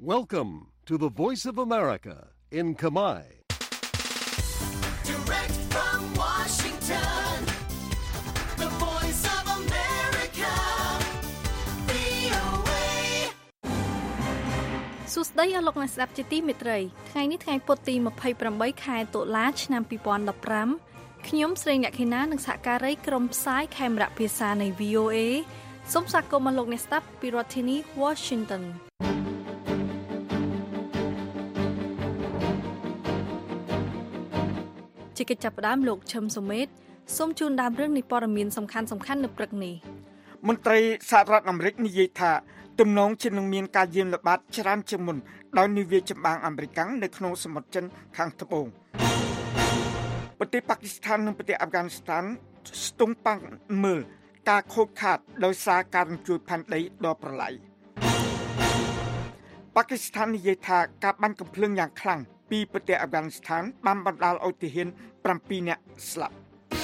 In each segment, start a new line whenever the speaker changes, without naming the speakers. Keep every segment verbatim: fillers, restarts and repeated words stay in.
Welcome to the Voice of America in Khmer.
Direct from Washington, the Voice of America, វី អូ เอ
សួស្តីអស់លោកអ្នកស្ដាប់ជាទីមេត្រីថ្ងៃនេះថ្ងៃពុធទីยี่สิบแปดខែតុលាឆ្នាំยี่สิบสิบห้าខ្ញុំស្រីអ្នកខេណានិងសហការីក្រុមផ្សាយខេមរៈភាសានៃ វី អូ เอ សូមស្វាគមន៍មកលោកអ្នកស្ដាប់ពីរដ្ឋធានី Washingtonជាកិច្ចចាប់ផ្ដើមលោកឈឹមសុមេតសូមជូនដើមរឿងនៃព័ត៌មានសំខាន់សំខាន់នៅព្រឹកនេះ
មន្ត្រីសហរដ្ឋអាមេរិកនិយាយថាទំនងជានឹងមានការយាមល្បាតច្រើនជាងមុនដោយនាវាចម្បាំងអាមេរិកនៅក្នុងសមុទ្រចិនខាងត្បូងប្រទេសប៉ាគីស្ថាននិងប្រទេសអាហ្វហ្គានីស្ថានស្ទង់ប៉ាំងមើលការខូចខាតដោយសារការរញ្ជួយផែនដីដ៏ប្រឡាយប៉ាគីស្ថាននិយាយថាការបាញ់កាំភ្លើងយ៉ាងខ្លាំងពីប្រទេសអាហ្វហ្គានីស្ថានបានបណ្ដាលឲ្យទាហានbảyនាក់ស្លាប់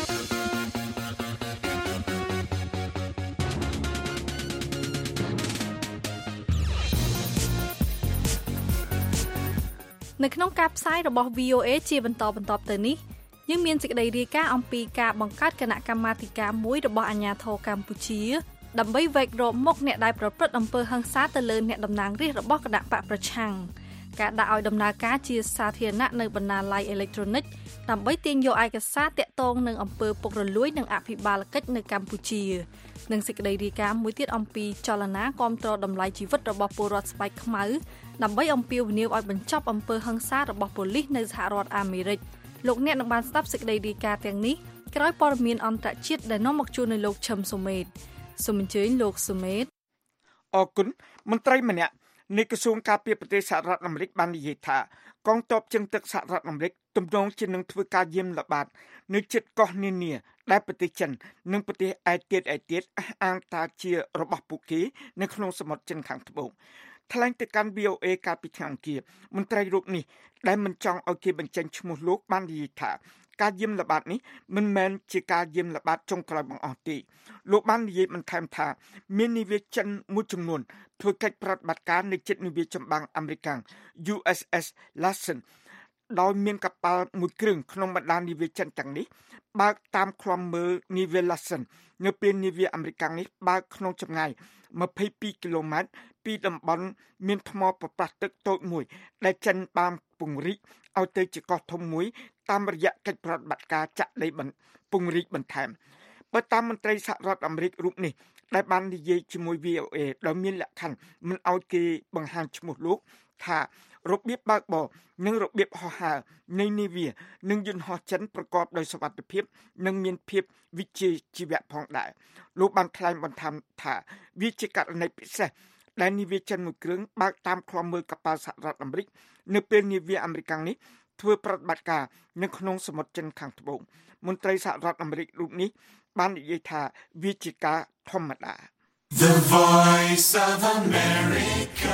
នៅក្នុងការផ្សាយរបស់ វី អូ เอ ជាបន្តបន្ទាប់ទៅនេះយើងមានសេចក្តីរាយការណ៍អំពីការបង្កើតគណៈកម្មាធិការមួយរបស់អាជ្ញាធរកម្ពុជាដើម្បីវែករកមុខអ្នកដែលប្រព្រឹត្តអំពើហិង្សាទៅលើអ្នកតំណាងរាស្ត្ររបស់គណៈបកប្រឆាំងការដាក់ឲ្យដំណើរការជាសាធារណៈនៅបណ្ណាល័យអេឡិចត្រូនិកដើម្បីទាញយកឯកសារតាក់ទងនឹងអំពើពុករលួយនិងអភិបាលកិច្ចនៅកម្ពុជានិងសេចក្តីរាយការណ៍មួយទៀតអំពីចលនាគាំទ្រតម្លៃជីវិតរបស់ពលរដ្ឋស្បែកខ្មៅដើម្បីអំពាវនាវឲ្យបញ្ចប់អំពើហិង្សារបស់ប៉ូលីសនៅសហរដ្ឋអាមេរិកលោកអ្នកនឹងបានស្ដាប់សេចក្តីរាយការណ៍ទាំងនេះក្រោយព័ត៌មានអន្តរជាតិដែលនាំមកជូននៅលោកឈឹមសុមេតសូមអញ្ជើញលោកសុមេត
អរគុណមន្ត្រីម្នាក់នៃក្រសួងការពារប្រទេសសហរដ្ឋអាមេរិកបាននិយាយថាកងទ័ពជើងទឹកសហរដ្ឋអាមេរិកទំនងជានឹងធ្វើការយាមល្បាតនៅជិតកោះនានាដែលប្រទេសចិននិងប្រទេសឯទៀតឯទៀតអះអាងថាជារបស់ពួកគេនៅក្នុងសមុទ្រចិនខាងត្បូងថ្លែងទៅកាន់ វី អូ เอ កាលពីថ្ងៃអង្គារមន្ត្រីរូបនេះដែលមិនចង់ឲ្យគេបញ្ចេញឈ្មោះលោកបាននិយាយថាការយាមល្បាតនេះមិនមែនជាការយាមល្បាតចុងក្រោយបង្អស់ទេលោកបាននិយាយបន្ថែមថាមាននាវាចិនមួយចំនួនធ្វើកិច្ចប្រតិបត្តិការនៅជិតនាវាចម្បាំងអាមេរិក យូ អេស អេស Lassen ដោយមានកប៉ាល់មួយគ្រឿងក្នុងបណ្ដានាវាចិនទាំងនេះបើកតាមឃ្លាំមើលនាវា Lassen នៅពេលនាវាអាមេរិកនេះបើកក្នុងចម្ងាយยี่สิบสองគីឡូម៉ែត្រពីតំបន់មានថ្មប្រប្រាស់ទឹកតូចមួយដែលចិនបានពង្រីកឲ្យទៅជាកោះធំមួយតាមរយៈកិច្ចប្រតិបត្តិការចាក់ដីបន្ពង្រីកបន្ថែមបើតាមមន្ត្រីសហរដ្ឋអាមេរិករូបនេះដែលបាននិយាយជាមួយ វី អូ เอ ដោយមានលក្ខខណ្ឌមិនឲ្យគេបង្ហាញឈ្មោះលោកថារបៀបបើកបរនិងរបៀបហោះហើរនៃនាវានិងយន្តហោះចិនប្រកបដោយសុវត្ថិភាពនិងមានភាពវិជ្ជាជីវៈផងដែរលោកបានថ្លែងបន្ថែមថាវាជាករណីពិសេសដែលនាវាចិនមួយគ្រឿងបើកតាមឃ្លាំមើលកប៉ាល់សហរដ្ឋអាមេរិកនៅពេលនាវាអាមេរិកនេះធ្វើប្រតិបត្តិការនៅក្នុងសមុទ្រចិនខាងត្បូងមន្ត្រីសហរដ្ឋអាមេរិករូបនេះបាននិយាយថាវាជាការធម្មតា
The Voice of America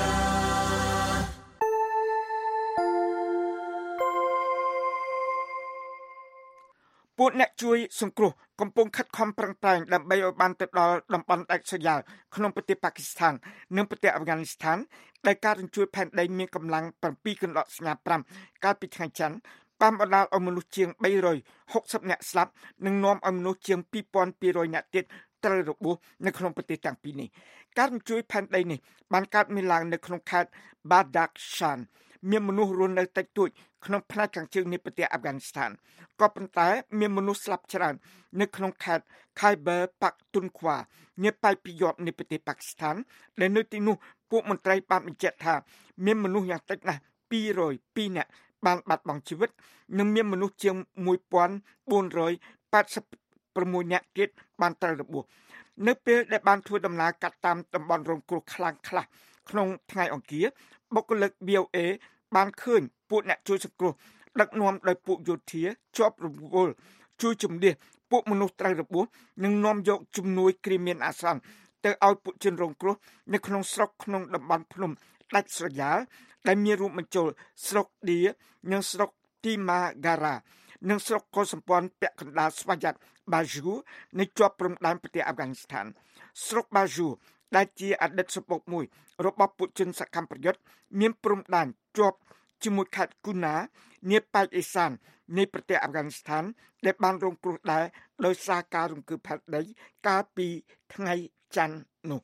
ពួកអ្នកជួយសង្គ្រោះកំពុងខិតខំប្រឹងប្រែងដើម្បីឲ្យបានទៅដល់តំបន់ដាច់ស្រយាលក្នុងប្រទេសប៉ាគីស្ថាននិងប្រទេសអាហ្វហ្គានីស្ថានដែលការរញ្ជួយផែនដីមានកម្លាំងbảyកន្លក់សញ្ញាប្រាំកាលពីថ្ងៃច័ន្ទបានបណ្ដាលឲ្យមនុស្សជាងបីរយហុកសិបនាក់ស្លាប់និងនាំឲ្យមនុស្សជាងពីរពាន់ពីររយនាក់ទៀតត្រូវរបួសនៅក្នុងប្រទេសទាំងពីរនេះការរញ្ជួយផែនដីនេះបានកើតមានឡើងនៅក្នុងខេត្ត Badakhshan មានមនុស្សរស់នៅតិចតួចក្នុងផ្នែកខាងជើងនៃប្រទេសអាហ្វហ្គានីស្ថានក៏ប៉ុន្តែមានមនុស្សស្លាប់ច្រើននៅក្នុងខេត្ត Khyber Pakhtunkhwa នៃប៉ែកពីយប់នៃប្រទេសប៉ាគីស្ថានដែលនៅទីនោះពួកមន្ត្រីបានបញ្ជាក់ថាមានមនុស្សយ៉ាងតិចណាស់ពីររយពីរនាក់បានបាត់បង់ជីវិតនិងមានមនុស្សជាងមួយពាន់បួនរយប៉ែតសិបប្រាំមួយនាក់ទៀតបានត្រូវរបួសនៅពេលដែលបានធ្វើដំណើរកាត់តាមតំបន់រងគ្រោះខ្លាំងខ្លះក្នុងថ្ងៃអង្គារបុគ្គលិក វី អូ เอ បានឃើញពួកអ្នកជួយសង្គ្រោះដឹកនាំដោយពួកយោធាជាប់រង្វល់ជួយជំនះពួកមនុស្សត្រូវរបួសនិងនាំយកជំនួយគ្រាមានអាសន្នទៅឲ្យពួកជនរងគ្រោះនៅក្នុងស្រុកក្នុងតំបន់ភ្នំដាច់ស្រយាលដែលមានរួមបញ្ចូលស្រុកឌៀនិងស្រុកទីម៉ាហ្គារ៉ានិងស្រុកកុលសម្ព័ន្ធពាក់កណ្ដាលស្វយ័តបាហ្គូនៃជាប់ព្រំដែនប្រទេសអាហ្វហ្គានីស្ថានស្រុកបាហ្គូដែលជាអតីតសពុកមួយរបស់ពួកជនសកម្មប្រយុទ្ធមានព្រំដែនជាប់ជាមួយខេត្តគូណានាប៉ែកអេសាននៃប្រទេសអាហ្វហ្គានីស្ថានដែលបានរងគ្រោះដែរដោយសារការរង្គើផែនដីកាលពីថ្ងៃច័ន្ទនោះ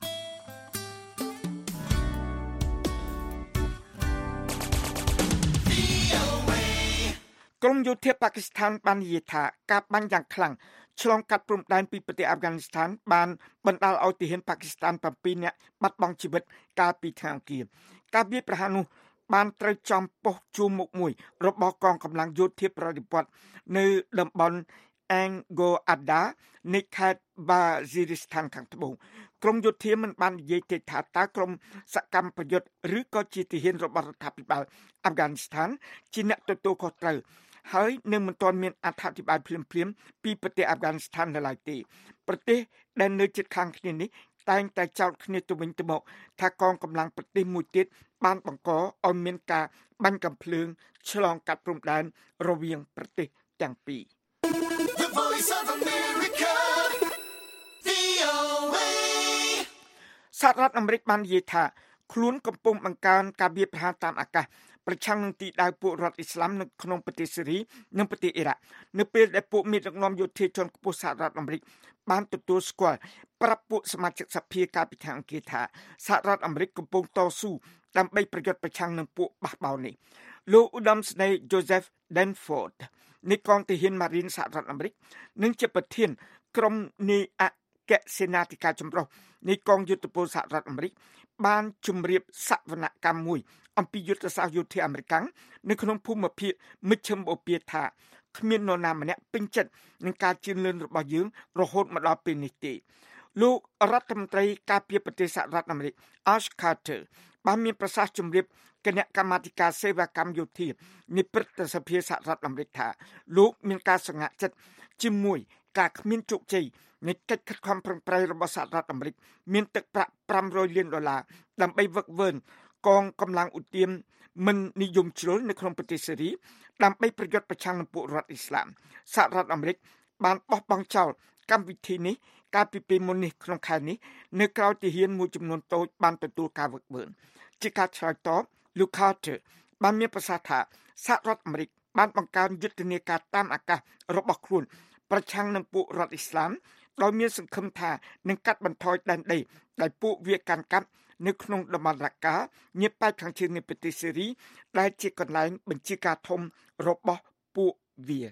ក្រុមយោធាប៉ាគីស្ថានបាននិយាយថាការបាញ់យ៉ាងខ្លាំងឆ្លងកាត់ព្រំដែនពីប្រទេសអាហ្វហ្គានីស្ថានបានបណ្ដាលឲ្យទាហានប៉ាគីស្ថានbảyនាក់បាត់បង់ជីវិតកាលពីថ្ងៃអង្គារការវាយប្រហារនោះបានត្រូវចំប៉ុស្តិ៍ជួរមុខមួយរបស់កងកម្លាំងយោធាប្រតិបត្តិនៅតំបន់អេងហ្គោអាដានៃខេត្តបាស៊ីរីស្ថានខាងត្បូងក្រុមយោធាមិនបាននិយាយទេថាតើក្រុមសកម្មប្រយុទ្ធឬក៏ជាទាហានរបស់រដ្ឋាភិបាលអាហ្វហ្គានីស្ថានជាអ្នកទទួលខុសត្រូវហើយនៅមិនទាន់មានអត្ថាធិប្បាយភ្លាមៗពីប្រទេសអាហ្វហ្គានីស្ថាននៅឡើយទេប្រទេសដែលនៅជិតខាងគ្នានេះតែងតែចោទគ្នាទៅវិញទៅមកថាកងកម្លាំងប្រទេសមួយទៀតបានបង្កឲ្យមានការបាញ់កាំភ្លើងឆ្លងកាត់ព្រំដែនរវាងប្រទេសទាំងពីរ
The Voice of America វី អូ เอ
សហរដ្ឋអាមេរិកបាននិយាយថាខ្លួនកំពុងបង្កើនការវាយប្រហារតាមអាកាសប្រឆាំងនឹងទីដៅពួករដ្ឋអ៊ីស្លាមនៅក្នុងប្រទេសស៊េរីនិងប្រទេសអ៊ីរ៉ាក់នៅពេលដែលពួកមេដឹកនាំយោធាជាន់ខ្ពស់សហរដ្ឋអាមេរិកបានទទួលស្គាល់ប្រាប់ពួកសមាជិកសភាកាលពីថ្ងៃអង្គារថាសហរដ្ឋអាមេរិកកំពុងតស៊ូដើម្បីប្រយុទ្ធប្រឆាំងនឹងពួកបះបោរនេះលោកឧត្តមសេនីយ៍ Joseph Dunford នៃកងទាហានម៉ារីនសហរដ្ឋអាមេរិកនិងជាប្រធានក្រុមនាយអគ្គសេនាធិការចម្រុះនៃកងយុទ្ធពលសហរដ្ឋអាមេរិកបានជម្រាបសវនកម្មមួយអំពីយុទ្ធសាស្ត្រយោធាអាមេរិកនៅក្នុងភូមិភាគមជ្ឈិមបូព៌ាថាគ្មាននរណាម្នាក់ពេញចិត្តនឹងការជឿនលឿនរបស់យើងរហូតមកដល់ពេលនេះទេលោករដ្ឋមន្ត្រីការពារប្រទេសសហរដ្ឋអាមេរិក Ash Carter បានមានប្រសាសន៍ជម្រាបគណៈកម្មាធិការសេវាកម្មយោធានៃព្រឹទ្ធសភាសហរដ្ឋអាមេរិកថាលោកមានការសង្ហាក់ចិត្តជាមួយការគ្មានជោគជ័យនៃកិច្ចខិតខំប្រឹងប្រែងរបស់សហរដ្ឋអាមេរិកមានទឹកប្រាក់ប្រាំរយលានដុល្លារដើម្បីវឹកវើកងកម្លាំងឧទាមមិននិយមជ្រុលនៅក្នុងប្រទេសស៊េរីដើម្បីប្រយុទ្ធប្រឆាំងនឹងពួករដ្ឋអ៊ីស្លាមសហរដ្ឋអាមេរិកបានបោះបង់ចោលកម្មវិធីនេះកាលពីពេលមុននេះក្នុងខែនេះនៅក្រៅទាហានមួយចំនួនតូចបានទទួលការវឹកវើជាការឆ្លើយតបលោក Carter បានមានប្រសាសន៍ថាសហរដ្ឋអាមេរិកបានបង្កើនយុទ្ធនាការតាមអាកាសរបស់ខ្លួនប្រឆាំងនឹងពួករដ្ឋអ៊ីស្លាមដោយមានសង្ឃឹមថានឹងកាត់បន្ថយដែនដីដែលពួកវាកាន់កាប់នៅក្នុងតំបន់រ៉ាកាញៀបប៉ែកខាងជើងនៃប្រទេសស៊េរីដែលជាកន្លែងបញ្ជាការធំរបស់ពួកវា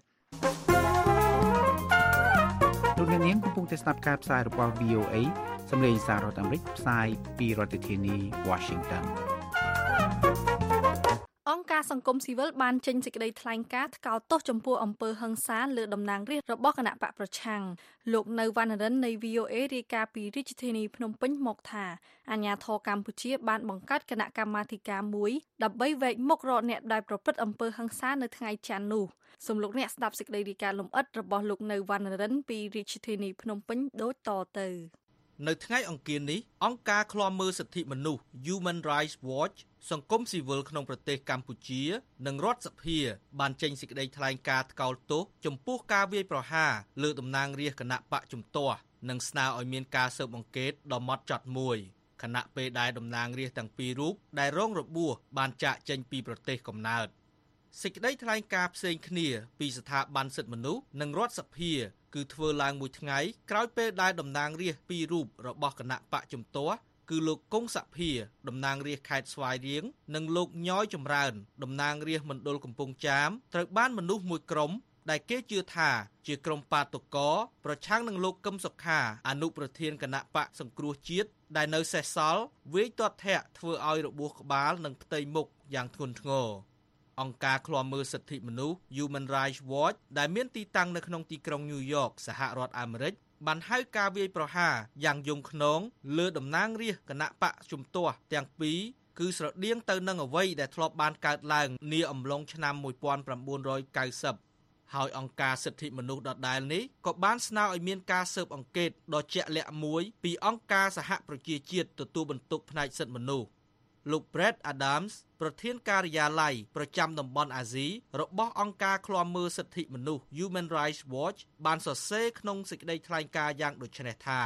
លោកអ្នកនាងកំពុងតែស្ដាប់ការផ្សាយរបស់ វី អូ เอ សម្លេងសាររដ្ឋអាមេរិកផ្សាយពីរដ្ឋធានី Washington
អង្គការសង្គមស៊ីវិលបានចេញសេចក្តីថ្លែងការណ៍ថ្កោលទោសចំពោះអំពើហិង្សាលើតំណាងរាស្ត្ររបស់គណៈបកប្រឆាំងលោកនៅវណ្ណរិននៃ វី អូ เอ រាយការណ៍ពីរាជធានីភ្នំពេញមកថាអាជ្ញាធរកម្ពុជាបានបង្កើតគណៈកម្មាធិការមួយដើម្បីវែកមុខរកអ្នកដែលប្រព្រឹត្តអំពើហិង្សានៅថ្ងៃច័ន្ទនោះសូមលោកអ្នកស្ដាប់សេចក្តីរាយការណ៍លម្អិតរបស់លោកនៅវណ្ណរិនពីរាជធានីភ្នំពេញដូចតទៅ
នៅថ្ងៃអង្គារនេះអង្គការឃ្លាំមើលសិទ្ធិមនុស្ស Human Rights Watch សង្គមស៊ីវិលក្នុងប្រទេសកម្ពុជានិងរដ្ឋសភាបានចេញសេចក្តីថ្លែងការណ៍ថ្កោលទោសចំពោះការវាយប្រហារលើតំណាងរាស្ត្រគណៈបកជំទាស់និងស្នើឲ្យមានការស៊ើបអង្កេតដ៏ហ្មត់ចត់មួយខណៈពេលដែលតំណាងរាស្ត្រទាំងពីររូបដែលរងរបួសបានចាកចេញពីប្រទេសកំណើតសេចក្តីថ្លែងការណ៍ផ្សេងគ្នាពីស្ថាប័នសិទ្ធិមនុស្សនិងរដ្ឋសភាគឺធ្វើឡើងមួយថ្ងៃក្រោយពេលដែលតំណាងរាស្ត្រពីររូបរបស់គណៈបកជំទាស់គឺលោកកុងសភាតំណាងរាស្ត្រខេត្តស្វាយរៀងនិងលោកញយចម្រើនតំណាងរាស្ត្រមណ្ឌលកំពង់ចាមត្រូវបានមនុស្សមួយក្រុមដែលគេជឿថាជាក្រុមបាតុករប្រឆាំងនឹងលោកកឹមសុខាអនុប្រធានគណៈបកសង្គ្រោះជាតិដែលនៅសេសសល់វាយទាត់ធាក់ធ្វើឲ្យរបួសក្បាលនិងផ្ទៃមុខយ៉ាងធ្ងន់ធ្ងរអង្គការឃ្លាំមើលសិទ្ធិមនុស្ស Human Rights Watch ដែលមានទីតាំងនៅក្នុងទីក្រុងញូវយ៉កសហរដ្ឋអាមេរិកបានហៅការវាយប្រហារយ៉ាងយង់ឃ្នងលើតំណាងរាស្ត្រគណៈបកជំទាស់ទាំងពីរគឺស្រដៀងទៅនឹងអ្វីដែលធ្លាប់បានកើតឡើងនាអំឡុងឆ្នាំmột nghìn chín trăm chín mươiហើយអង្គការសិទ្ធិមនុស្សដដែលនេះក៏បានស្នើឲ្យមានការស៊ើបអង្កេតដ៏ជាក់លាក់មួយពីអង្គការសហប្រជាជាតិទទួលបន្ទុកផ្នែកសិទ្ធិមនុស្សលោក Brett Adams ប្រធានការិយាល័យប្រចាំតំបន់អាស៊ីរបស់អង្គការឃ្លាំមើលសិទ្ធិមនុស្ស Human Rights Watch បានសរសេរក្នុងសេចក្តីថ្លែងការណ៍យ៉ាងដូចនេះថា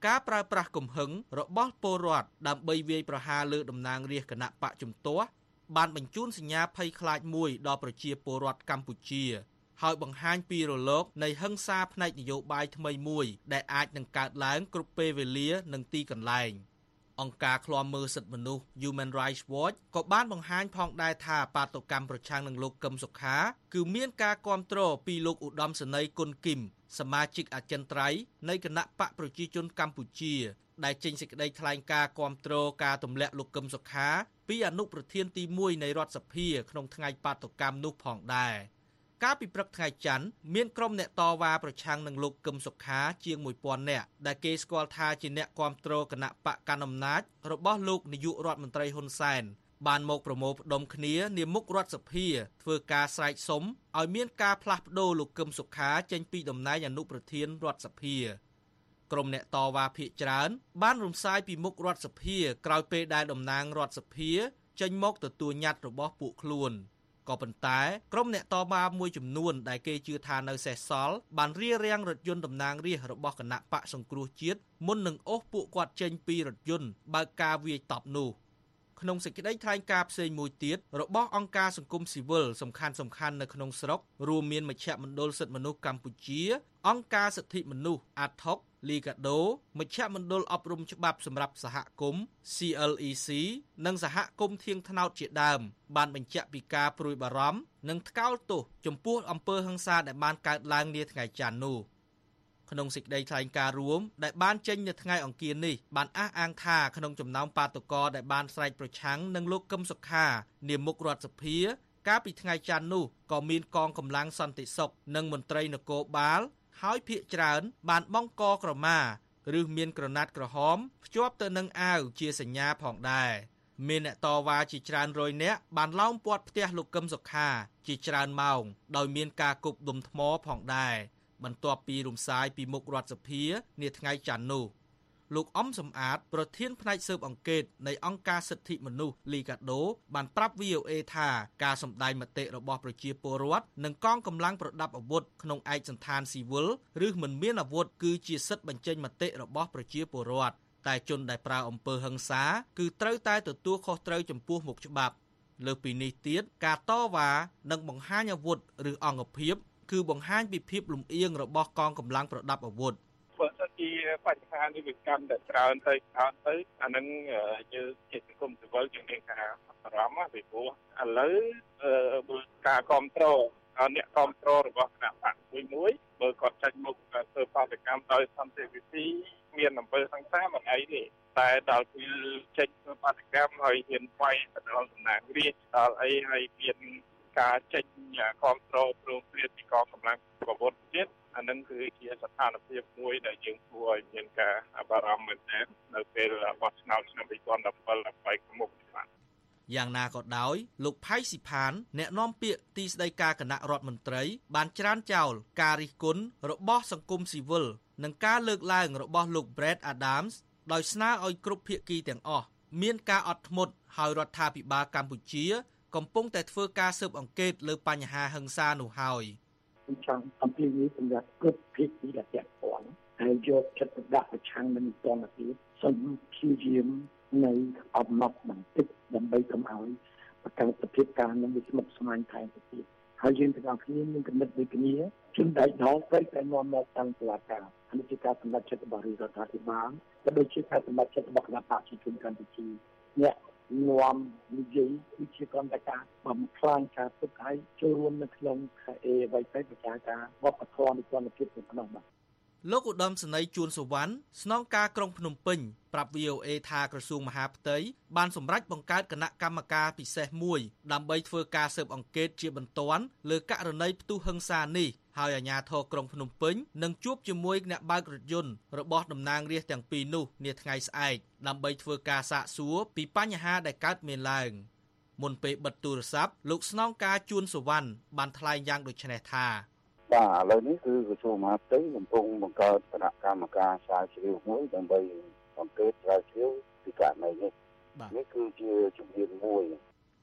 ការប្រើប្រាស់កំហឹងរបស់ពលរដ្ឋដើម្បីវាយប្រហារលើតំណាងរាស្ត្រគណៈបកជំទាស់បានបញ្ជូនសញ្ញាភ័យខ្លាចមួយដល់ប្រជាពលរដ្ឋកម្ពុជាហើយបង្ហាញពីរលកនៃហិង្សាផ្នែកនយោបាយថ្មីមួយដែលអាចនឹងកើតឡើងគ្រប់ពេលវេលានិងទីកន្លែងអង្គការឃ្លាំមើលសិទ្ធិមនុស្ស Human Rights Watch ក៏បានបង្ហាញផងដែរថាបាតុកម្មប្រឆាំងនឹងលោកកឹមសុខាគឺមានការគាំទ្រពីលោកឧត្តមសេនីយ៍គុណគីមសមាជិកអចិន្ត្រៃយ៍នៃគណៈបកប្រជាជនកម្ពុជាដែលចេញសេចក្តីថ្លែងការណ៍គាំទ្រការទម្លាក់លោកកឹមសុខាពីអនុប្រធានទីមួយនៃរដ្ឋសភាក្នុងថ្ងៃបាតុកម្មនោះផងដែរកាលពីព្រឹកថ្ងៃច័ន្ទមានក្រុមអ្នកតវ៉ាប្រឆាំងនឹងលោកកឹមសុខាជាងមួយពាន់នាក់ដែលគេស្គាល់ថាជាអ្នកគាំទ្រគណៈបកកណ្ដាលអំណាចរបស់លោកនាយករដ្ឋមន្ត្រីហ៊ុនសែនបានមកប្រមូលផ្ដុំគ្នានាមុខរដ្ឋសភាធ្វើការស្រែកសុំឲ្យមានការផ្លាស់ប្ដូរលោកកឹមសុខាចេញពីតំណែងអនុប្រធានរដ្ឋសភាក្រុមអ្នកតវ៉ាភាគច្រើនបានរំសាយពីមុខរដ្ឋសភាក្រោយពេលដែលតំណាងរដ្ឋសភាចេញមកទទួលញត្តិរបស់ពួកខ្លួនក៏ប៉ុន្តែក្រុមអ្នកតវ៉ាមួយចំនួនដែលគេជឿថានៅសេសសល់បានរារាំងរថយន្តតំណាងរាស្ត្ររបស់គណៈបកសង្គ្រោះជាតិមុននឹងអូសពួកគាត់ចេញពីរថយន្តបើកការវាយតប់នោះក្នុងសេចក្តីថ្លែងការណ៍ផ្សេងមួយទៀតរបស់អង្គការសង្គមស៊ីវិលសំខាន់សំខាន់នៅក្នុងស្រុករួមមានមជ្ឈមណ្ឌលសិទ្ធិមនុស្សកម្ពុជាអង្គការសិទ្ធិមនុស្ស Ad hoc លីកាដូមជ្ឈមណ្ឌលអប់រំច្បាប់សម្រាប់សហគមន៍ C L E C និងសហគមន៍ធៀងថ្នោតជាដើមបានបញ្ជាក់ពីការព្រួយបារម្ភនិងថ្កោលទោសចំពោះអំពើហិង្សាដែលបានកើតឡើងនាថ្ងៃច័ន្ទនោះក្នុងសេចក្តីថ្លែងការណ៍រួមដែលបានចេញនៅថ្ងៃអង្គារនេះបានអះអាងថាក្នុងចំណោមបាតុករដែលបានស្រែកប្រឆាំងនឹងលោកកឹមសុខានាមុខរដ្ឋសភាកាលពីថ្ងៃច័ន្ទនោះក៏មានកងកម្លាំងសន្តិសុខនិងមន្ត្រីនគរបាលហើយភាគច្រើនបានបង់កក្រមាឬមានក្រណាត់ក្រហមភ្ជាប់ទៅនឹងអាវជាសញ្ញាផងដែរមានអ្នកតវ៉ាជាច្រើនរយនាក់បានឡោមព័ទ្ធផ្ទះលោកកឹមសុខាជាច្រើនម៉ោងដោយមានការគប់ដុំថ្មផងដែរបន្ទាប់ពីរំសាយពីមុខរដ្ឋសភានាថ្ងៃច័ន្ទនោះលោកអំសំអាតប្រធានផ្នែកស៊ើបអង្កេតនៃអង្គការសិទ្ធិមនុស្សលីកាដូបានប្រាប់ V O A ថាការសម្ដែងមតិរបស់ប្រជាពលរដ្ឋនិងកងកម្លាំងប្រដាប់អាវុធក្នុងឯកសណ្ឋានស៊ីវិលឬមិនមានអាវុធគឺជាសិទ្ធិបញ្ចេញមតិរបស់ប្រជាពលរដ្ឋតែជនដែលប្រើអំពើហិង្សាគឺត្រូវតែទទួលខុសត្រូវចំពោះមុខច្បាប់លើសពីនេះទៀតការតវ៉ានិងបង្ហាញអាវុធឬអង្គភាពគឺបង្ហាញពីភាពលំអៀងរបស់កងកម្លាំងប្រដាប់អាវុធ
បើសិនជាបញ្ហានេះវាកាន់តែច្រើនទៅច្រើនទៅអានឹងយើងជាសង្គមស៊ីវិលយើងមានការបារម្ភពីព្រោះឥឡូវការគ្រប់គ្រងអ្នកគ្រប់គ្រងរបស់គណៈបកមួយមួយបើគាត់ចាច់មុខធ្វើបាតកម្មដោយសន្តិវិធីមានអំពើហិង្សាមិនអីទេតែដល់ពេលចេញធ្វើបាតកម្មហើយហ៊ានវាយទៅដល់តំណាងរាស្ត្រដល់អីហើយមានការចេញគ្រប់គ្រងព្រមព្រៀងពីកងកម្លាំងប្រវត្តិទៀតអានឹងគឺជាស្ថានភាពមួយដែលយើងគួរឲ្យមានការបារម្ភមែនទែននៅពេលបោះឆ្នោតឆ្នាំពីរពាន់ដប់bảyដើម្បីមុខច្បាប់
យ៉ាងណាក៏ដោយលោកផៃស៊ីផានអ្នកនាំពាក្យទីស្តីការគណៈរដ្ឋមន្ត្រីបានច្រានចោលការរិះគន់របស់សង្គមស៊ីវិលនិងការលើកឡើងរបស់លោក Brett Adams ដោយស្នើឲ្យគ្រប់ភាគីទាំងអស់មានការអត់ធ្មត់ហើយរដ្ឋាភិបាលកម្ពុជាកំពុងតែធ្វើការស៊ើបអង្កេតលើបញ្ហាហិង្សានោះហើយ
ចង់អំពីនេះសម្រាប់គ្រប់ភាគីដែលពាក់ព័ន្ធហើយយកចិត្តទុកដាក់ប្រឆាំងនឹងតនភាពសូមព្យាយាមនៅអំណត់បន្តិចដើម្បីកុំឲ្យបង្កើតសភាពការនឹងវាស្មុគស្មាញថែមទៅទៀតហើយយើងទាំងអស់គ្នាមានគំនិតដូចគ្នាជំដៃដល់ត្រូវតែនាំមកតាំងតុលាការនេះជាការសម្រេចចិត្តរបស់រដ្ឋាភិបាលក៏ដូចជាការសម្រេចចិត្តរបស់គណៈបកប្រជាជនកម្ពុជាអ្នកនាំនិយាយគឺជាគំនិតការបំផ្លាញការទុកឲ្យចូលរួមនៅក្នុងអេអ្វីទៅប្រចាការវប្បធម៌នៃគុណភាពក្នុងបាទ
លោកឧត្តមសេនីយ៍ជួនសុវណ្ណស្នងការក្រុងភ្នំពេញប្រាប់ V O A ថាក្រសួងមហាផ្ទៃបានសម្រេចបង្កើតគណៈកម្មការពិសេសមួយដើម្បីធ្វើការស៊ើបអង្កេតជាបន្ទាន់លើករណីផ្ទុះហិង្សានេះហើយអាជ្ញាធរក្រុងភ្នំពេញនឹងជួបជាមួយអ្នកបើករថយន្តរបស់តំណាងរាស្ត្រទាំងពីរនោះនាថ្ងៃស្អែកដើម្បីធ្វើការសាកសួរពីបញ្ហាដែលកើតមានឡើងមុនពេលបិទទូរស័ព្ទលោកស្នងការជួនសុវណ្ណបានថ្លែងយ៉ាងដូចនេះថា
បាទឥឡូវនេះគឺក្រសួងមហាផ្ទៃកំពុងបង្កើតគណៈកម្មការស្រាវជ្រាវមួយដើម្បីអង្កេតស្រាវជ្រាវពីករណីនេះនេះគឺជាជំហានមួយ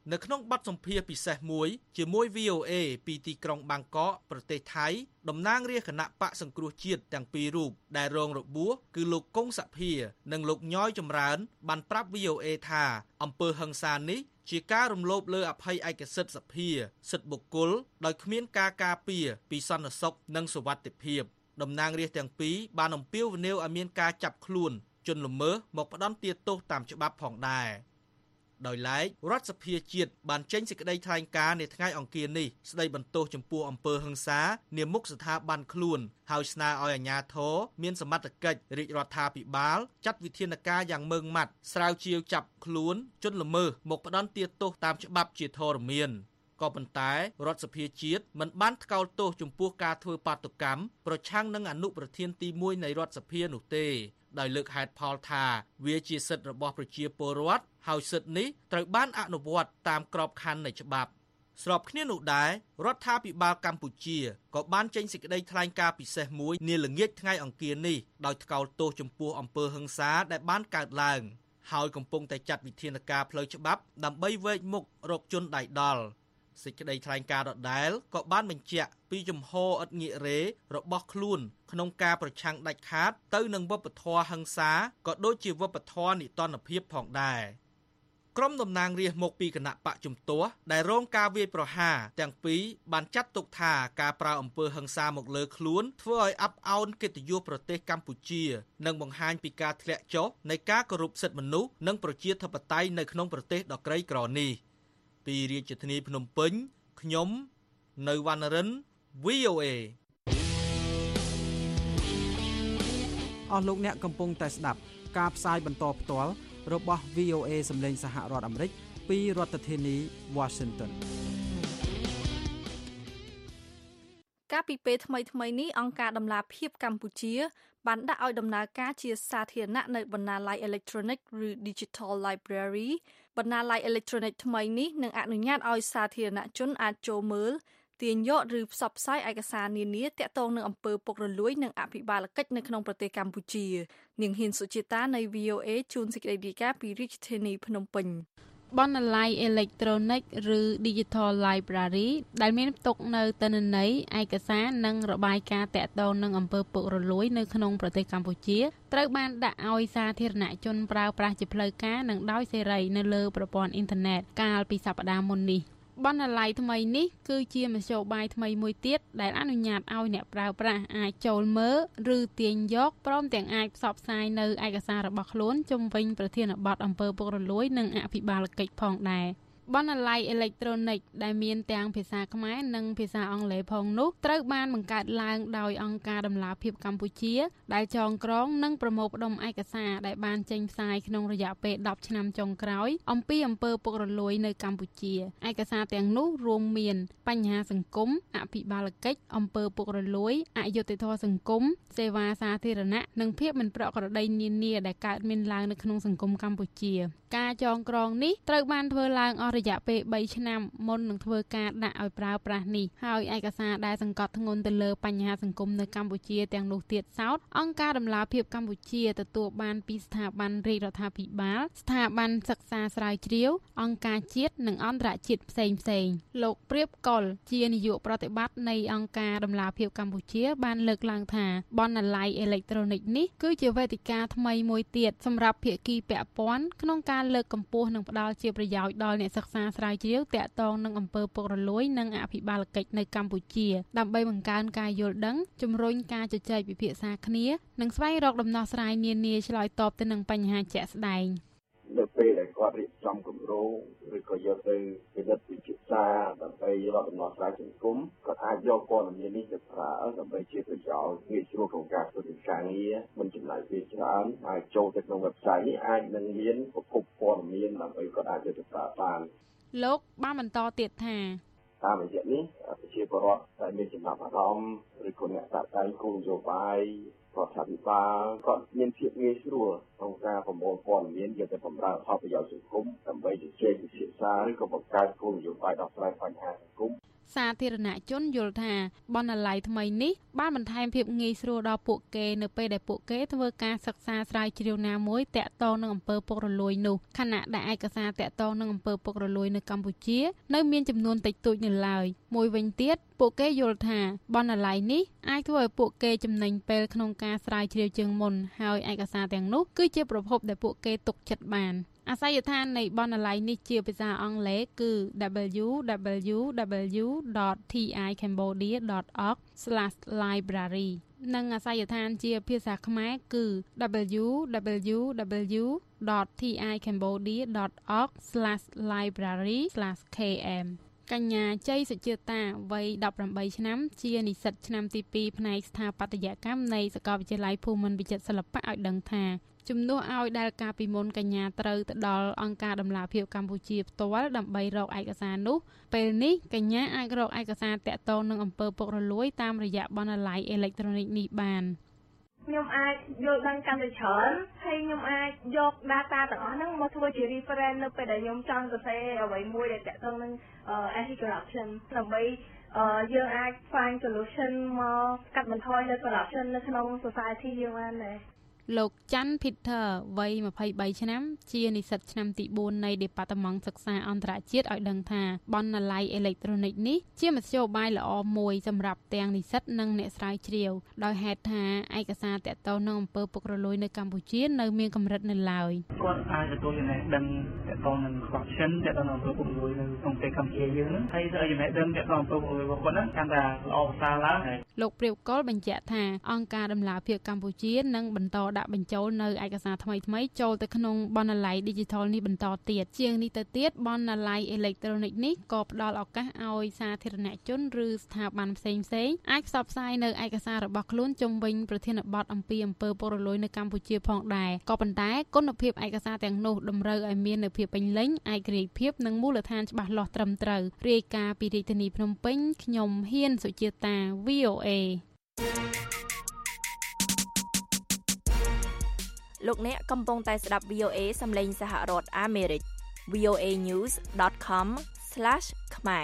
នៅក្នុងបទសម្ភាសន៍ពិសេសមួយជាមួយ វី អូ เอ ពីទីក្រុងបាងកកប្រទេសថៃតំណាងរាជគណៈបកសង្គ្រោះជាតិទាំងពីររូបដែលរងរបួសគឺលោកកុងសភានិងលោកញយចម្រើនបានប្រាប់ វី អូ เอ ថាអំពើហិង្សានេះជាការរំលោភលើអភ័យឯកសិទ្ធិសភាសិទ្ធិបុគ្គលដោយគ្មានការការពារពីសន្តិសុខនិងសុវត្ថិភាពតំណាងរាស្ត្រទាំងពីរបានអំពាវនាវឲ្យមានការចាប់ខ្លួនជនល្មើសមកផ្ដន្ទាទោសតាមច្បាប់ផងដែរដោយឡែករដ្ឋសភាជាតិបានចេញសេចក្តីថ្លែងការណ៍នៅថ្ងៃអង្គារនេះស្តីបន្ទោសចំពោះអំពើហិង្សានាមុខស្ថាប័នខ្លួនហើយស្នើឲ្យអាជ្ញាធរមានសមត្ថកិច្ចរាជរដ្ឋាភិបាលចាត់វិធានការយ៉ាងម៉ឺងម៉ាត់ស្រាវជ្រាវចាប់ខ្លួនជនល្មើសមកផ្ដន្ទាទោសតាមច្បាប់ជាធរមានក៏ប៉ុន្តែរដ្ឋសភាជាតិមិនបានថ្កោលទោសចំពោះការធ្វើបាតុកម្មប្រឆាំងនឹងអនុប្រធានទីមួយនៃរដ្ឋសភានោះទេដោយលើកហេតុផលថាវាជាសិទ្ធិរបស់ប្រជាពលរដ្ឋហើយសិទ្ធិនេះត្រូវបានអនុវត្តតាមក្របខ័ណ្ឌនៃច្បាប់ស្របគ្នានោះដែររដ្ឋាភិបាលកម្ពុជាក៏បានចេញសេចក្តីថ្លែងការណ៍ពិសេសមួយនាល្ងាចថ្ងៃអង្គារនេះដោយថ្កោលទោសចំពោះអំពើហិង្សាដែលបានកើតឡើងហើយកំពុងតែចាត់វិធានការផ្លូវច្បាប់ដើម្បីវែកមុខរកជនដៃដល់សេចក្តីថ្លែងការណ៍ដដែលក៏បានបញ្ជាក់ពីជំហរឥតងាករេរបស់ខ្លួនក្នុងការប្រឆាំងដាច់ខាតទៅនឹងវប្បធម៌ហិង្សាក៏ដូចជាវប្បធម៌និទានភាពផងដែរក្រុមតំណាងរាស្ត្រមកពីគណៈបកជំទាស់ដែលរងការវាយប្រហារទាំងពីរបានចាត់ទុកថាការប្រើអំពើហិង្សាមកលើខ្លួនធ្វើឲ្យអាប់អោនកិត្តិយសប្រទេសកម្ពុជានិងបង្ហាញពីការធ្លាក់ចុះនៃការគោរពសិទ្ធិមនុស្សនិងប្រជាធិបតេយ្យនៅក្នុងប្រទេសដ៏ក្រីក្រនេះពីរាជធានីភ្នំពេញខ្ញុំនៅវណ្ណរិន វី អូ เอ
អស់លោកអ្នកកំពុងតែស្ដាប់ការផ្សាយបន្តផ្ទាល់របស់ វី អូ เอ សម្លេងសហរដ្ឋអាមេរិកពីរដ្ឋធានី Washington
កាលពីពេលថ្មីៗនេះអង្គការដំឡាភិបកម្ពុជាបានដាក់ឲ្យដំណើរការជាសាធារណៈនៅបណ្ណាល័យអេឡិចត្រូនិកឬ Digital Library បណ្ណាល័យអេឡិចត្រូនិកថ្មីនេះនឹងអនុញ្ញាតឲ្យសាធារណជនអាចចូលមើលទាញយកឬផ្សព្វផ្សាយឯកសារនានាទាក់ទងនឹងអំពើពុករលួយនិងអភិបាលកិច្ចនៅក្នុងប្រទេសកម្ពុជានាងហ៊ានសុជាតានៃ វី អូ เอ ជួនសេចក្តីរាយការណ៍ពីរាជធានីភ្នំពេញ
បណ្ណាល័យអេឡិចត្រូនិកឬ Digital Library ដែលមានផ្ទុកនៅទិន្នន័យឯកសារនិងរបាយការណ៍ទាក់ទងនឹងអំពើពុករលួយនៅក្នុងប្រទេសកម្ពុជាត្រូវបានដាក់ឲ្យសាធារណជនប្រើប្រាស់ជាផ្លូវការនិងដោយសេរីនៅលើប្រព័ន្ធអ៊ីនធឺណិតកាលពីសប្តាហ៍មុននេះបណ្ណាល័យថ្មីនេះគឺជាមធ្យោបាយថ្មីមួយទៀតដែលអនុញ្ញាតឲ្យអ្នកប្រើប្រាស់អាចចូលមើលឬទាញយកព្រមទាំងអាចផ្សព្វផ្សាយនៅឯកសាររបស់ខ្លួនជុំវិញប្រធានបទអំពើពុករលួយនិងអភិបាលកិច្ចផងដែរបណ្ណាល័យអេឡិចត្រូនិកដែលមានទាំងភាសាខ្មែរនិងភាសាអង់គ្លេសផងនោះត្រូវបានបង្កើតឡើងដោយអង្គការដំឡាភិបកម្ពុជាដែលចងក្រងនិងប្រមូលផ្ដុំឯកសារដែលបានចេញផ្សាយក្នុងរយៈពេលដប់ឆ្នាំចុងក្រោយអំពីអំពើពុករលួយនៅកម្ពុជាឯកសារទាំងនោះរួមមានបញ្ហាសង្គមអភិបាលកិច្ចអំពើពុករលួយអយុត្តិធម៌សង្គមសេវាសាធារណៈនិងភាពមិនប្រក្រតីនានាដែលកើតមានឡើងនៅក្នុងសង្គមកម្ពុជាការចងក្រងនេះត្រូវបានធ្វើឡើងអស់រយៈពេលបីឆ្នាំមុននឹងធ្វើការដាក់ឲ្យប្រើប្រាស់នេះហើយឯកសារដែលសង្កត់ធ្ងន់ទៅលើបញ្ហាសង្គមនៅកម្ពុជាទាំងនោះទៀតសោតអង្គការដំឡាភិបកម្ពុជាទទួលបានពីស្ថាប័នរាជរដ្ឋាភិបាលស្ថាប័នសិក្សាស្រាវជ្រាវអង្គការជាតិនិងអន្តរជាតិផ្សេងផ្សេងលោកព្រៀបកុលជានាយកប្រតិបត្តិនៃអង្គការដំឡាភិបកម្ពុជាបានលើកឡើងថាបណ្ណាល័យអេឡិចត្រូនិកនេះគឺជាវេទិកាថ្មីមួយទៀតសម្រាប់ភាគីពាក់ព័ន្ធក្នុងការលើកកម្ពស់និងផ្ដល់ជាប្រយោជន៍ដល់អ្នកសិក្សាស្រាវជ្រាវទាក់ទងនឹងអំពើពុករលួយនិងអភិបាលកិច្ចនៅកម្ពុជាដើម្បីបង្កើនការយល់ដឹងជំរុញការជជែកពិភាក្សាគ្នានិងស្វែងរកដំណោះស្រាយនានាឆ្លើយតបទៅនឹងបញ្ហាជាក់ស្ដែង
នៅពេលដែលគាត់រៀបចំគម្រោងឬក៏យកទៅពិនិត្យពិភាក្សាដើម្បីរកដំណោះស្រាយសង្គមគាត់អាចយកព័ត៌មាននេះទៅប្រើដើម្បីជាប្រយោជន៍ងាយស្រួលក្នុងការធ្វើការងារមិនចំណាយពេលច្រើនហើយចូលទៅក្នុង website នេះអាចនឹងមានប្រភពព័ត៌មានដើម្បីគាត់អាចទៅប្រើបាន
លោកបានបន្តទៀតថា
តាមរយៈនេះប្រជាពលរដ្ឋដែលមានចំណាប់អារម្មណ៍ឬក៏អ្នកតាក់តែងគោលនយោបាយរដ្ឋាភិបាលគាត់មានភាពងាយស្រួលក្នុងការប្រមូលព័ត៌មានយកទៅបម្រើផលប្រយោជន៍សង្គមដើម្បីជជែកពិភាក្សាឬក៏បង្កើតគោលនយោបាយដោះស្រាយបញ្ហាសង្គម
សាធារណជនយល់ថាបណ្ណាល័យថ្មីនេះបានបន្ថែមភាពងាយស្រួលដល់ពួកគេនៅពេលដែលពួកគេធ្វើការសិក្សាស្រាវជ្រាវណាមួយទាក់ទងនឹងអំពើពុករលួយនោះខណៈដែលឯកសារទាក់ទងនឹងអំពើពុករលួយនៅកម្ពុជានៅមានចំនួនតិចតួចនៅឡើយមួយវិញទៀតពួកគេយល់ថាបណ្ណាល័យនេះអាចធ្វើឲ្យពួកគេចំណេញពេលក្នុងការស្រាវជ្រាវជាងមុនហើយឯកសារទាំងនោះគឺជាប្រភពដែលពួកគេទុកចិត្តបានអាសយដ្ឋាននៃបណ្ណាល័យនេះជាភាសាអង់គ្លេសគឺ double-u double-u double-u ដត ធី អាយ cambodia ដត org ស្លាស library និងអាសយដ្ឋានជាភាសាខ្មែរគឺ double-u double-u double-u ដត ធី អាយ cambodia ដត org ស្លាស library ស្លាស k m កញ្ញាជ័យសុជាតាវ័យដប់ប្រាំបីឆ្នាំជានិស្សិតឆ្នាំទីពីរផ្នែកស្ថាបត្យកម្មនៃសាកលវិទ្យាល័យភូមិន្ទវិចិត្រសិល្បៈឲ្យដឹងថាជំនួសឲ្យដែលកាលពីមុនកញ្ញាត្រូវទៅដល់អង្គការដំណាភិបកម្ពុជាផ្ទាល់ដើម្បីរកឯកសារនោះពេលនេះកញ្ញាអាចរកឯកសារតាក់ទងនឹងអំពើពុករលួយតាមរយៈបណ្ណាល័យអេឡិចត្រូនិកនេះបាន
ខ្ញុំអាចយល់ដឹងកាន់តែច្រើនហើយខ្ញុំអាចយក data ទាំងអស់ហ្នឹងមកធ្វើជា reference នៅពេលដែលខ្ញុំចង់សរសេរអ្វីមួយដែលតាក់ទងនឹង anti corruption ដើម្បីយើងអាច find solution មកកាត់បន្ថយនៅ corruption នៅក្នុង society យើងបានដែរ
លោកច័ន្ទ Peter វ័យម្ភៃបីឆ្នាំជានិស្សិតឆ្នាំទីបួននៃ Department សិក្សាអន្តរជាតិឲ្យដឹងថាបណ្ណាល័យអេឡិចត្រូនិកនេះជាមធ្យោបាយល្អមួយសម្រាប់ទាំងនិស្សិតនិងអ្នកស្រាវជ្រាវដោយហេតុថាឯកសារតាក់ទងនឹងអំពើពុករលួយនៅកម្ពុជានៅមានកម្រិតនៅឡើយ
គាត់អាចទទួលចំណេះដឹងតាក់ទងនឹង corruption តាក់ទងនឹងអំពើពុករលួយនៅក្នុងប្រទេសកម្ពុជាយើងហ្នឹងហើយទៅចំណេះដឹងតាក់ទងអំពើពុករលួយរបស់គាត់ហ្នឹងកាន់តែល្អប្រសើរឡើង
លោកព្រាបកុលបញ្ជាក់ថាអង្គការដំណាភិបកម្ពុជានឹងបន្តដាក់បញ្ចូលនៅឯកសារថ្មីៗចូលទៅក្នុងបណ្ណាល័យ Digital នេះបន្តទៀតជាងនេះទៅទៀតបណ្ណាល័យ Electronic នេះក៏ផ្ដល់ឱកាសឲ្យសាធារណជនឬស្ថាប័នផ្សេងៗអាចផ្សព្វផ្សាយនៅឯកសាររបស់ខ្លួនជុំវិញប្រធានបទអំពីអំពើពុករលួយនៅកម្ពុជាផងដែរក៏ប៉ុន្តែគុណភាពឯកសារទាំងនោះតម្រូវឲ្យមាននូវភាពពេញលេញឯករាជ្យភាពនិងមូលដ្ឋានច្បាស់លាស់ត្រឹមត្រូវរាយការណ៍ពីរាជធានីភ្នំពេញខ្ញុំហ៊ានសុជាតា វី អូ เอ
លោកអ្នកកំពុងតែស្ដាប់ វី អូ เอ សំឡេងសហរដ្ឋអាមេរិក វី អូ เอ ញូស ដត com ស្លាស ខ្មែរ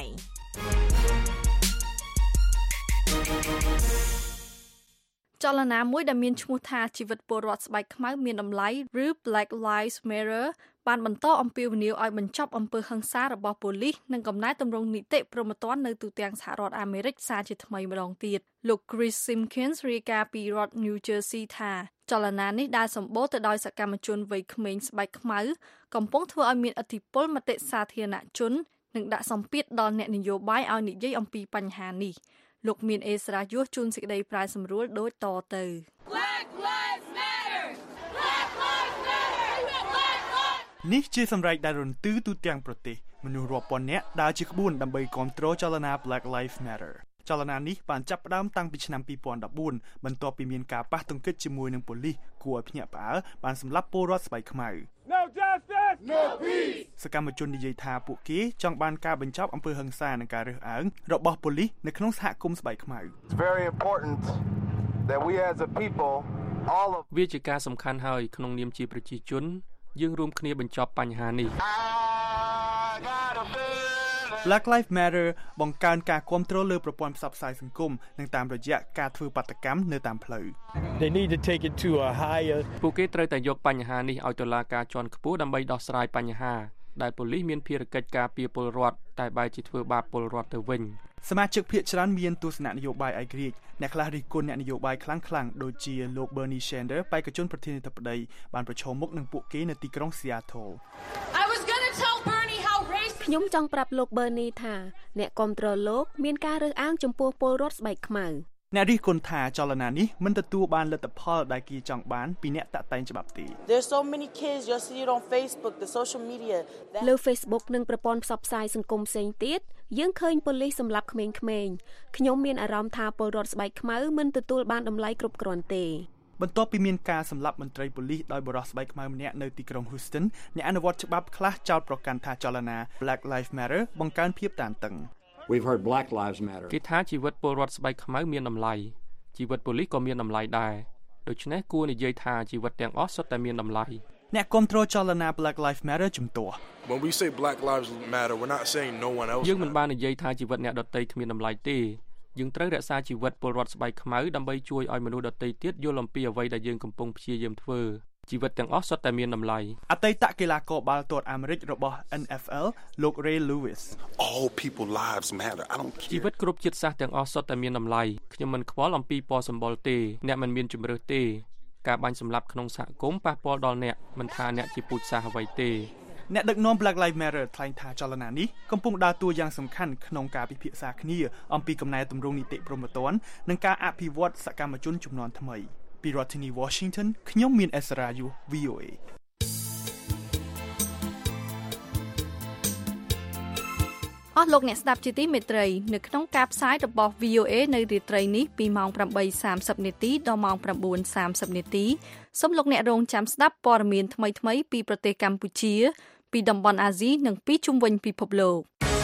ចលនាមួយដែលមានឈ្មោះថាជីវិតពលរដ្ឋស្បែកខ្មៅមានតម្លៃឬ Black Lives Matter បានបន្តអំពាវនាវឲ្យបញ្ចប់អំពើហិង្សារបស់ប៉ូលីសនិងកំណែទម្រង់នីតិព្រហ្មទណ្ឌនៅទូទាំងសហរដ្ឋអាមេរិកសារជាថ្មីម្ដងទៀតលោក Chris Simkins រាយការណ៍ពីរដ្ឋ New Jersey ថាចលនានេះដែលសម្បូរទៅដោយសកម្មជនវ័យក្មេងស្បែកខ្មៅកំពុងធ្វើឲ្យមានឥទ្ធិពលមតិសាធារណជននិងដាក់សម្ពាធដល់អ្នកនយោបាយឲ្យនិយាយអំពីបញ្ហានេះលោកមានអេស្រាយុះជួនសេចក្តីប្រាយសម្រួលដូចតទៅ
Black Lives Matter Black Lives Matter Black Lives
នេះជាសម្រែកដែលរន្ទឺទូទាំងប្រទេសមនុស្សរាប់ពាន់នាក់ដើរជាក្បួនដើម្បីគាំទ្រចលនា Black Lives Matter ចលនានេះបានចាប់ផ្ដើមតាំងពីឆ្នាំពីរពាន់ដប់បួនបន្ទាប់ពីមានការប៉ះទង្គិចជាមួយនឹងប៉ូលីសគួរឲ្យភ្ញាក់ផ្អើលបានសម្លាប់ពលរដ្ឋស្បែកខ្មៅ
No justice No peace
សកម្មជននិយាយថាពួកគេចង់បានការបញ្ចប់អំពើហិង្សានិងការរើសអើងរបស់ប៉ូលីសនៅក្នុងសហគមន៍ស្បែកខ្មៅ
It's very important that we as a people all of
វាជាការសំខាន់ហើយក្នុងនាមជាប្រជាជនយើងរួមគ្នាបញ្ចប់បញ្ហានេះ
Black Lives Matter បង្កើនការគាំទ្រលើប្រព័ន្ធផ្សព្វផ្សាយសង្គមនិងតាមរយៈការធ្វើបាតកម្មនៅតាមផ្លូវ
They need to take it to a higher
ពួកគេត្រូវតែយកបញ្ហានេះឲ្យតុលាការជាន់ខ្ពស់ដើម្បីដោះស្រាយបញ្ហាដែលប៉ូលីសមានភារកិច្ចការពារពលរដ្ឋតែបែរជាធ្វើបាបពលរដ្ឋទៅវិញ
សមាជិកភាគច្រើនមានទស្សនៈនយោបាយឯករាជ្យអ្នកខ្លះរិះគន់អ្នកនយោបាយខ្លាំងៗដូចជាលោក Bernie Sanders បេក្ខជនប្រធានាធិបតីបានប្រឈមមុខនឹងពួកគេនៅទីក្រុង Seattle
I was going to tell Bernie how race
ខ្ញុំចង់ប្រាប់លោក Bernie ថាអ្នកគាំទ្រលោកមានការរើសអើងចំពោះពលរដ្ឋស្បែកខ្មៅ
អ្នករិះគន់ថាចលនានេះមិនទទួលបានលទ្ធផលដែលគេចង់បានពីអ្នកតាក់តែងច្បាប់ទេ
There's so many kids you'll see it on Facebook the social media
លើ Facebook និងប្រព័ន្ធផ្សព្វផ្សាយសង្គមផ្សេងទៀតយើងឃើញប៉ូលីសសម្លាប់ក្មេងៗខ្ញុំមានអារម្មណ៍ថាពលរដ្ឋស្បែកខ្មៅមិនទទួលបានតម្លៃគ្រប់គ្រាន់ទេ
បន្ទាប់ពីមានការសម្លាប់មន្ត្រីប៉ូលីសដោយបរិសុទ្ធស្បែកខ្មៅម្នាក់នៅទីក្រុង Houston អ្នកអនុវត្តច្បាប់ខ្លះចោទប្រកាន់ថាចលនា Black Lives Matter បង្កើនភាពតានតឹង
We've heard Black Lives Matter
គេថាជីវិតពលរដ្ឋស្បែកខ្មៅមានតម្លៃជីវិតប៉ូលីសក៏មានតម្លៃដែរដូច្នេះគួរនិយាយថាជីវិតទាំងអស់សុទ្ធតែមានតម្លៃ
អ្នកគាំទ្រចលនា Black Lives Matter ជំទាស់
When we say Black Lives Matter, we're not saying no one else.
យើងមិនបាននិយាយថាជីវិតអ្នកដទៃគ្មានតម្លៃទេយើងត្រូវរក្សាជីវិតពលរដ្ឋស្បែកខ្មៅដើម្បីជួយឲ្យមនុស្សដទៃទៀតយល់អំពីអ្វីដែលយើងកំពុងព្យាយាមធ្វើជីវិតទាំងអស់សុទ្ធតែមានតម្លៃអតីតកីឡាករបាល់ទាត់អាមេរិករបស់ N F L លោក Ray Lewis
All people lives matter. I don't care.
ជីវិតគ្រប់ជាតិសាសន៍ទាំងអស់សុទ្ធតែមានតម្លៃខ្ញុំមិនខ្វល់អំពីពណ៌សម្បុរទេអ្នកមិនមានជំរើសទេការបាញ់សម្លាប់ក្នុងសហគមន៍ប៉ះពាល់ដល់អ្នកមិនថាអ្នកជាពូជសាសន៍អ្វីទេ
អ្នកដឹកនាំ Black Lives Matter ថ្លែងថាចលនានេះកំពុងដើរតួយ៉ាងសំខាន់ក្នុងការពិភាក្សាគ្នាអំពីកំណែទម្រង់នីតិព្រហ្មទណ្ឌនិងការអភិវឌ្ឍសកម្មជនជំនាន់ថ្មីពីរដ្ឋធានី Washington ខ្ញុំមានអេសរ៉ាយូ V O A
អស់លោកអ្នកស្ដាប់ជាទីមេត្រីនៅក្នុងការផ្សាយរបស់ V O A នៅរាត្រីនេះពីម៉ោង ប្រាំបីសាមសិប នាទីដល់ម៉ោង ប្រាំបួនសាមសិប នាទីសូមលោកអ្នករងចាំស្ដាប់ព័ត៌មានថ្មីៗពីប្រទេសកម្ពុជាពីតំបន់អាស៊ីនិងពីជុំវិញពិភពលោក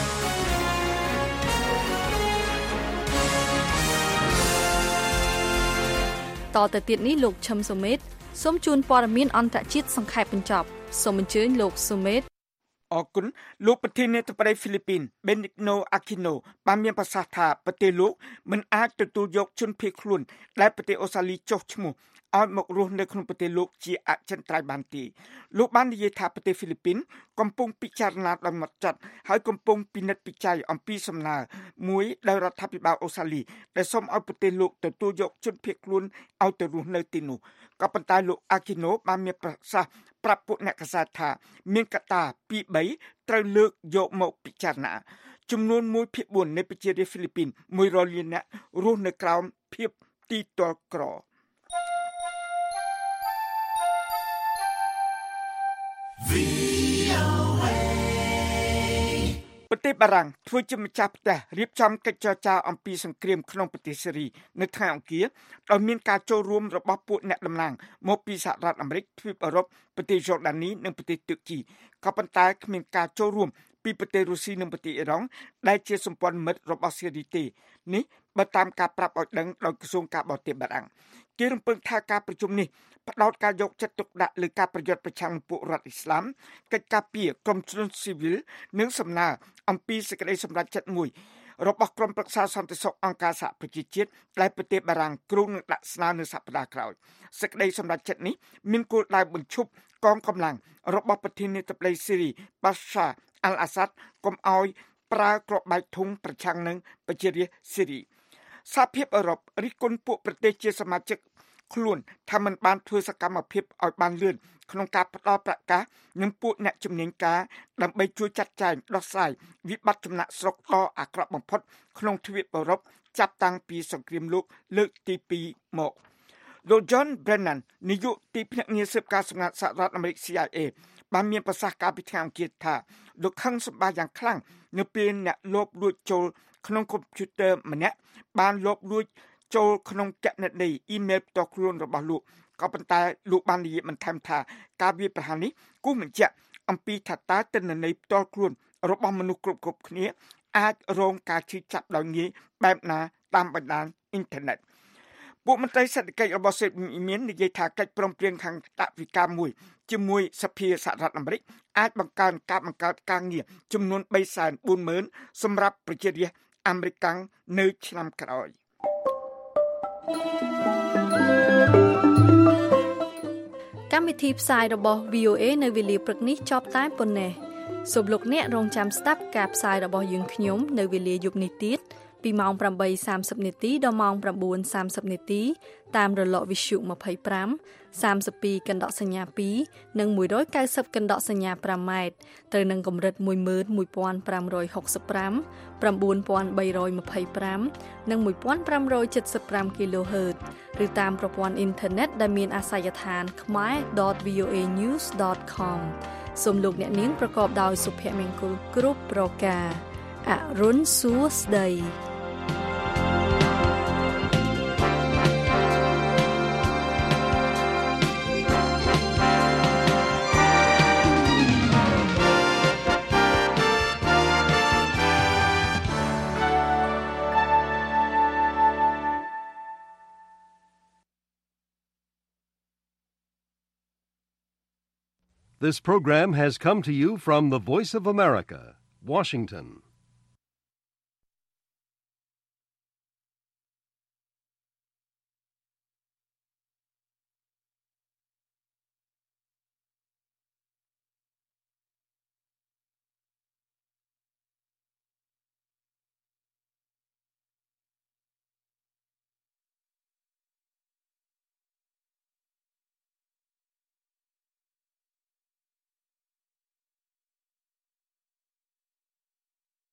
តទៅទៀតនេះលោកឈឹមសុមេតសូមជូនព័ត៌មានអន្តរជាតិសង្ខេបបញ្ចប់សូមអញ្ជើញលោកសុមេត
អរគុណលោកប្រធានាធិបតីហ្វីលីពីន Benigno Aquino បានមានប្រសាសន៍ថាប្រទេសលោកមិនអាចទទួលយកជនភៀសខ្លួនដែលប្រទេសអូស្ត្រាលីចុះឈ្មោះឲ្យមករស់នៅក្នុងប្រទេសលោកជាអចិន្ត្រៃយ៍បានទេលោកបាននិយាយថាប្រទេសហ្វីលីពីនកំពុងពិចារណាដោយម៉ត់ចត់ហើយកំពុងពិនិត្យពិច័យអំពីសំណើមួយដោយរដ្ឋាភិបាលអូស្ត្រាលីដែលសូមឲ្យប្រទេសលោកទទួលយកជនភៀសខ្លួនឲ្យទៅរស់នៅទីនោះក៏ប៉ុន្តែលោក Aquino បានមានប្រសាសន៍ប្រាប់ពួកអ្នកកាសែតថាមានកត្តា ពីរបី ត្រូវលើកយកមកពិចារណាចំនួន មួយភាគបួន នៃប្រជារាស្ត្រហ្វីលីពីនមួយរយលាននាក់រស់នៅក្រោមភាពទីទាល់ក្រប្រទេសបារាំងធ្វើជាម្ចាស់ផ្ទះរៀបចំកិច្ចចរចាអំពីសង្គ្រាមក្នុងប្រទេសសេរីនៅថ្ងៃអង្គារដោយមានការចូលរួមរបស់ពួកអ្នកតំណាងមកពីសហរដ្ឋអាមេរិកទ្វីបអឺរ៉ុបប្រទេសយូដានីនិងប្រទេសទឺកគីក៏ប៉ុន្តែគ្មានការចូលរួមពីប្រទេសរុស្ស៊ីនិងប្រទេសអ៊ីរ៉ង់ដែលជាសម្ព័ន្ធមិត្តរបស់សេរីទេនេះបើតាមការប្រាប់ឲ្យដឹងដោយក្រសួងការបរទេសបារាំងគេរំពឹងថាការប្រជុំនេះផ្ដោតការយកចិត្តទុកដាក់លើការប្រយុទ្ធប្រឆាំងពួករដ្ឋអ៊ីស្លាមកិច្ចការពារក្រុមជនស៊ីវិលនិងសំណើអំពីសេចក្តីសម្រេចចិត្តមួយរបស់ក្រុមប្រឹក្សាសន្តិសុខអង្គការសហប្រជាជាតិដែលប្រទេសបារាំងគ្រោងនឹងដាក់ស្នើនៅសប្តាហ៍ក្រោយសេចក្តីសម្រេចចិត្តនេះមានគោលដៅបញ្ឈប់កងកម្លាំងរបស់ប្រធានាធិបតីស៊ីរីបាសាអល់អាសាត់កុំឲ្យប្រើគ្រាប់បែកធុងប្រឆាំងនឹងប្រជារាស្ត្រស៊ីរីសហភាពអឺរ៉ុបរិះគន់ពួកប្រទេសជាសមាជិកខ្លួនថាมันបានធ្វើសកម្មភាពឲ្យបានលឿនក្នុងការផ្ដល់ប្រកាសនឹងពួកអ្នកជំនាញការដើម្បីជួយចាត់ចែងដោះស្រាយវិបត្តិចំណាក់ស្រុកដ៏អាក្រក់បំផុតក្នុងទ្វីបអឺរ៉ុបចាប់តាំងពីសង្គ្រាមលោកលើកទីពីរមកលោក John Brennan នាយកទីភ្នាក់ងារស៊ើបការណ៍សម្ងាត់សហរដ្ឋអាមេរិក C I A បានមានប្រសាសន៍កាលពីថ្ងៃអង្គារថាលោកខឹងសម្បាយ៉ាងខ្លាំងនៅពេលអ្នកលបលួចចូលក្នុងកុំព្យូទ័រម្នាក់បានលបលួចចូលក្នុងគណនីអ៊ីមែលផ្ទាល់ខ្លួនរបស់លោកក៏ប៉ុន្តែលោកបាននិយាយបន្ថែមថាការវាយប្រហារនេះគូសបញ្ជាក់អំពីថាតើទិន្នន័យផ្ទាល់ខ្លួនរបស់មនុស្សគ្រប់គ្រប់គ្នាអាចរងការឈឺចាប់ដោយងាយបែបណាតាមបណ្ដាញអ៊ីនធឺណិតពួកមន្ត្រីសេដ្ឋកិច្ចរបស់សេតមាននិយាយថាកិច្ចព្រមព្រៀងខាងតវិការមួយជាមួយសភាសហរដ្ឋអាមេរិកអាចបង្កើនការបង្កើតការងារចំនួន បីសែនបួនម៉ឺន សម្រាប់ប្រជារាស្ត្រអាមេរិកនៅឆ្នាំក្រោយ
កម្មវិធីផ្សាយរបស់ V O A នៅវេលាព្រឹកនេះចប់តែប៉ុណ្ណេះសូមលោកអ្នករងចាំស្ដាប់ការផ្សាយរបស់យើងខ្ញុំនៅវេលាយប់នេះទៀតពីម៉ោង ប្រាំបីសាមសិប នាទីដល់ម៉ោង ប្រាំបួនសាមសិប នាទីតាមរលកវិទ្យុ ម្ភៃប្រាំ សាមសិបពីរ កណ្ដកសញ្ញាពីរនិងមួយរយកៅសិបកណ្ដកសញ្ញាប្រាំម៉ែត្រត្រូវនឹងកម្រិត មួយម៉ឺនមួយពាន់ប្រាំរយហុកសិបប្រាំ ប្រាំបួនពាន់បីរយម្ភៃប្រាំ និងមួយពាន់ប្រាំរយចិតសិបប្រាំ kHz ឬតាមប្រព័ន្ធអ៊ីនធឺណិតដែលមានអាសយដ្ឋាន ខ្មែរ ដត វី អូ េ news ដត com សូមលោកអ្នកនាងប្រកបដោយសុភមង្គលគ្រប់ប្រការអរុនសួស្តី
This program has come to you from the Voice of America, Washington.